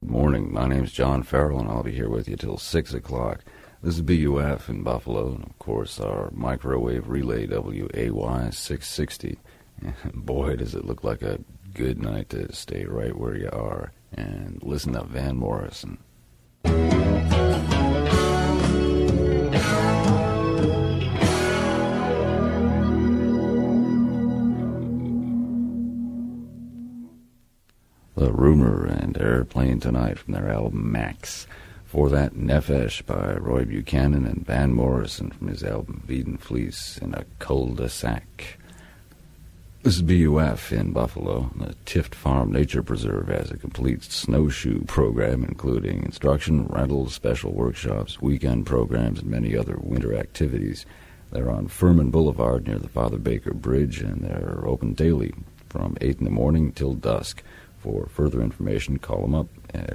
morning. My name's John Farrell, and I'll be here with you till 6 o'clock. This is BUF in Buffalo, and of course our microwave relay WAY 660. And boy, does it look like a good night to stay right where you are and listen to Van Morrison. The Rumor and Airplane Tonight from their album Max. For that, Nefesh by Roy Buchanan and Van Morrison from his album Eden Fleece in a Cul-de-Sac. This is BUF in Buffalo. The Tift Farm Nature Preserve has a complete snowshoe program, including instruction, rentals, special workshops, weekend programs, and many other winter activities. They're on Furman Boulevard near the Father Baker Bridge, and they're open daily from 8 in the morning till dusk. For further information, call them up at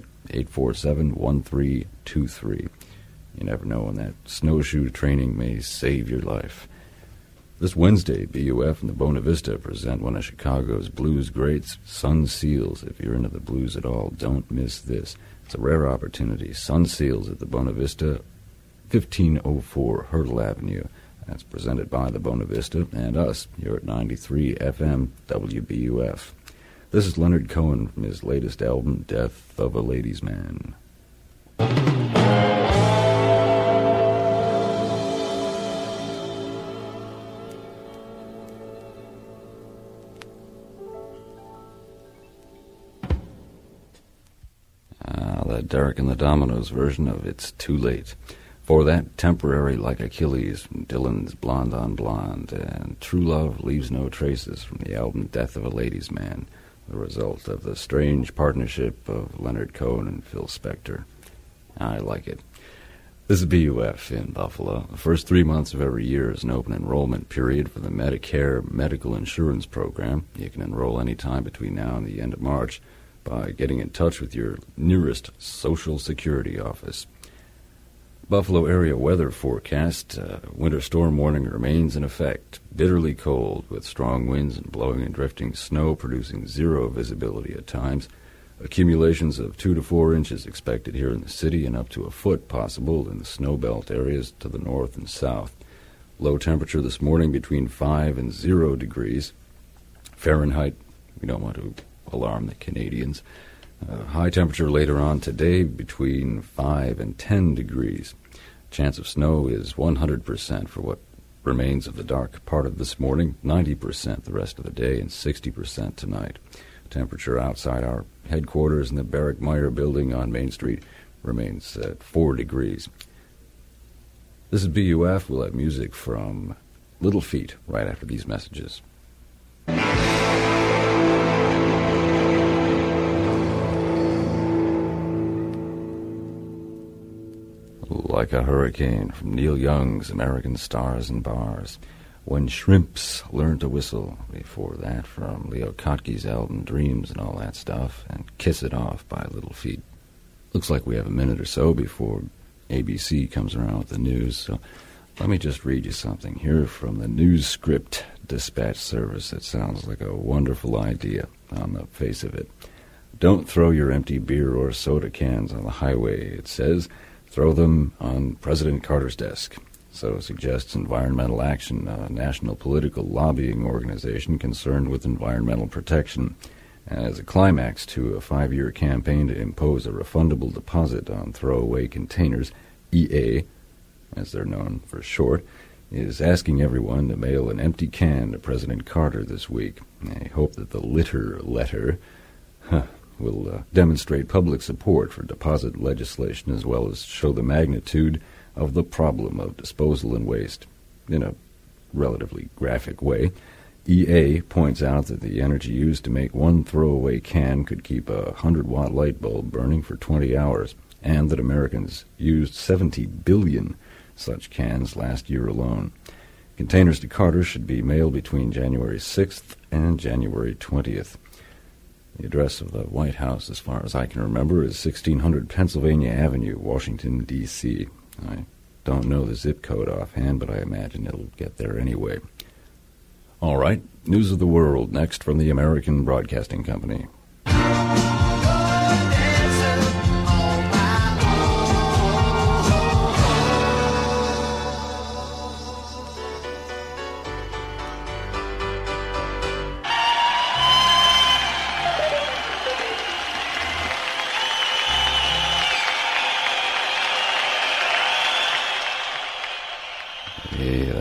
847-1323. You never know when that snowshoe training may save your life. This Wednesday, BUF and the Bona Vista present one of Chicago's blues greats, Sun Seals. If you're into the blues at all, don't miss this. It's a rare opportunity. Sun Seals at the Bona Vista, 1504 Hurdle Avenue. That's presented by the Bona Vista and us here at 93 FM WBUF. This is Leonard Cohen from his latest album, Death of a Ladies' Man. The Derek and the Dominoes version of It's Too Late. For that, Temporary Like Achilles from Dylan's Blonde on Blonde, and True Love Leaves No Traces from the album Death of a Ladies' Man, the result of the strange partnership of Leonard Cohen and Phil Spector. I like it. This is BUF in Buffalo. The first 3 months of every year is an open enrollment period for the Medicare Medical Insurance Program. You can enroll any time between now and the end of March by getting in touch with your nearest Social Security office. Buffalo area weather forecast. Winter storm warning remains in effect. Bitterly cold with strong winds and blowing and drifting snow producing zero visibility at times. Accumulations of 2 to 4 inches expected here in the city and up to a foot possible in the snow belt areas to the north and south. Low temperature this morning between 5 and 0 degrees Fahrenheit. We don't want to alarm the Canadians. High temperature later on today between 5 and 10 degrees. Chance of snow is 100% for what remains of the dark part of this morning, 90% the rest of the day, and 60% tonight. Temperature outside our headquarters in the Barrick Meyer building on Main Street remains at 4 degrees. This is BUF. We'll have music from Little Feat right after these messages. Like a Hurricane from Neil Young's American Stars and Bars. When Shrimps Learn to Whistle. Before that, from Leo Kottke's album Dreams and all that stuff. And Kiss It Off by Little Feat. Looks like we have a minute or so before ABC comes around with the news. So let me just read you something here from the News Script Dispatch Service. It sounds like a wonderful idea on the face of it. Don't throw your empty beer or soda cans on the highway, it says. Throw them on President Carter's desk. So suggests Environmental Action, a national political lobbying organization concerned with environmental protection. As a climax to a 5-year campaign to impose a refundable deposit on throwaway containers, EA, as they're known for short, is asking everyone to mail an empty can to President Carter this week. I hope that the litter letter will demonstrate public support for deposit legislation as well as show the magnitude of the problem of disposal and waste in a relatively graphic way. EA points out that the energy used to make one throwaway can could keep a 100-watt light bulb burning for 20 hours, and that Americans used 70 billion such cans last year alone. Containers to Carter should be mailed between January 6th and January 20th. The address of the White House, as far as I can remember, is 1600 Pennsylvania Avenue, Washington, D.C. I don't know the zip code offhand, but I imagine it'll get there anyway. All right, news of the world, next from the American Broadcasting Company. Dancer,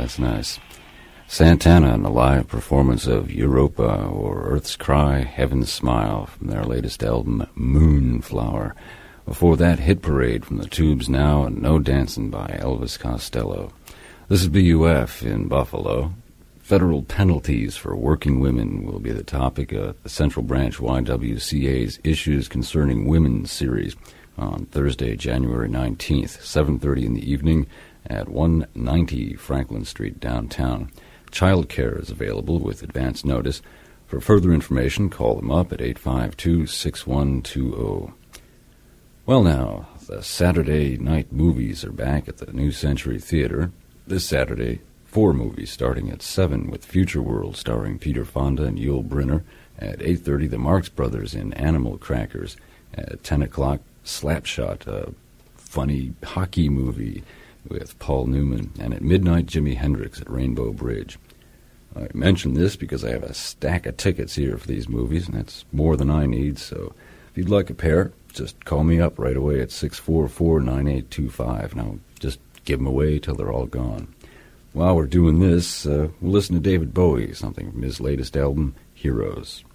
that's nice. Santana and a live performance of Europa, or Earth's Cry, Heaven's Smile, from their latest album, Moonflower. Before that, Hit Parade from the Tubes Now, and No Dancin' by Elvis Costello. This is BUF in Buffalo. Federal penalties for working women will be the topic of the Central Branch YWCA's Issues Concerning Women series on Thursday, January 19th, 7:30 in the evening at 190 Franklin Street, downtown. Child care is available with advance notice. For further information, call them up at 852-6120. Well now, the Saturday night movies are back at the New Century Theater. This Saturday, 4 movies starting at 7 with Future World starring Peter Fonda and Yul Brynner. At 8:30, the Marx Brothers in Animal Crackers. At 10 o'clock, Slapshot, a funny hockey movie with Paul Newman. And at midnight, Jimi Hendrix at Rainbow Bridge. I mention this because I have a stack of tickets here for these movies, and that's more than I need, so if you'd like a pair, just call me up right away at 644-9825, and I'll just give them away till they're all gone. While we're doing this, we'll listen to David Bowie, something from his latest album, Heroes.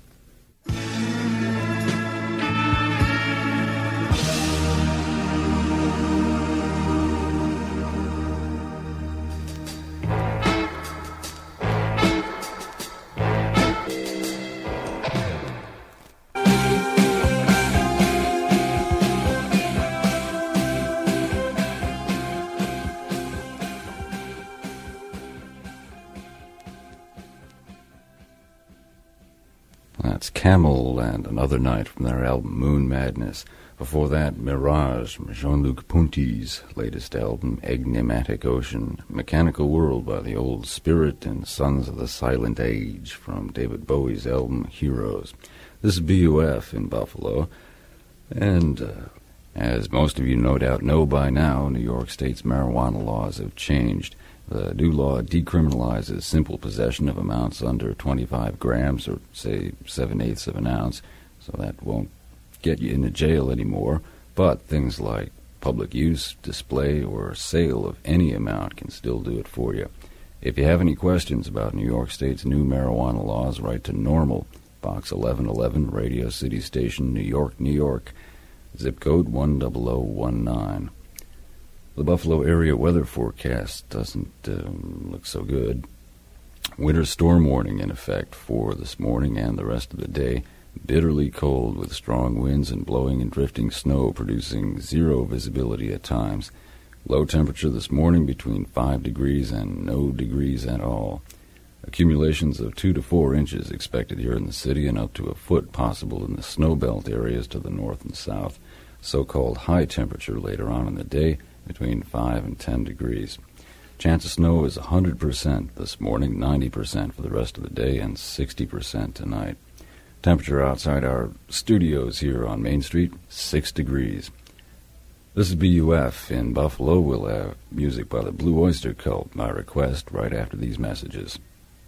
That's Camel and Another Night from their album Moon Madness. Before that, Mirage from Jean-Luc Ponty's latest album, Enigmatic Ocean. Mechanical World by the Old Spirit, and Sons of the Silent Age from David Bowie's album Heroes. This is BUF in Buffalo, and as most of you no doubt know by now, New York State's marijuana laws have changed. The new law decriminalizes simple possession of amounts under 25 grams, or say 7/8 of an ounce, so that won't get you into jail anymore. But things like public use, display, or sale of any amount can still do it for you. If you have any questions about New York State's new marijuana laws, write to Normal, Box 1111, Radio City Station, New York, New York, zip code 10019. The Buffalo area weather forecast doesn't look so good. Winter storm warning in effect for this morning and the rest of the day. Bitterly cold with strong winds and blowing and drifting snow, producing zero visibility at times. Low temperature this morning between 5 degrees and no degrees at all. Accumulations of 2 to 4 inches expected here in the city, and up to a foot possible in the snow belt areas to the north and south. So-called high temperature later on in the day, between 5 and 10 degrees. Chance of snow is 100% this morning, 90% for the rest of the day, and 60% tonight. Temperature outside our studios here on Main Street, 6 degrees. This is BUF in Buffalo. We'll have music by the Blue Oyster Cult, by request, right after these messages.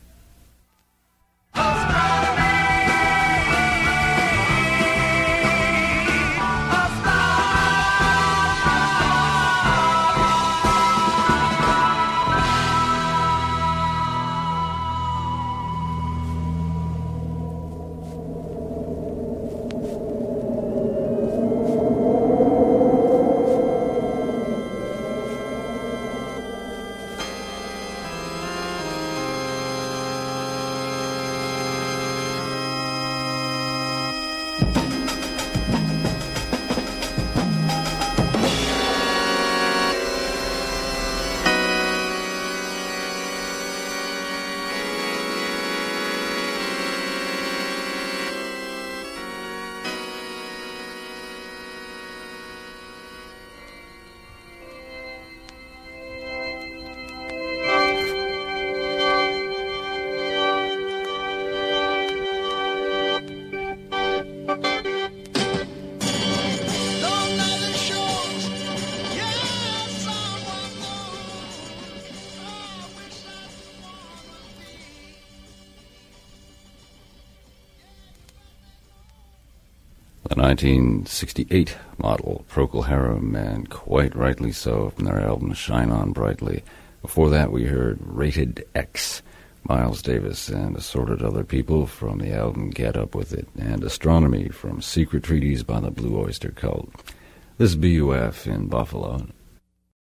The 1968 model Procol Harum, and quite rightly so, from their album Shine On Brightly. Before that, we heard Rated X, Miles Davis and assorted other people from the album Get Up With It, and Astronomy from Secret Treaties by the Blue Oyster Cult. This is BUF in Buffalo.